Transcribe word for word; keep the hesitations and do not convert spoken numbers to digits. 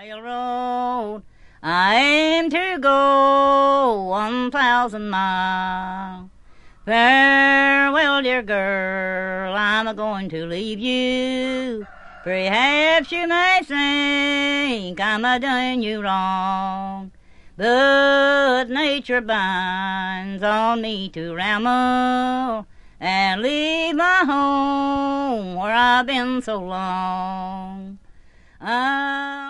railroad. I aim to go one thousand miles. Farewell, dear girl, I'm a-going to leave you. Perhaps you may think I'm a-doing you wrong, but nature binds on me to ramble and leave my home where I've been so long. I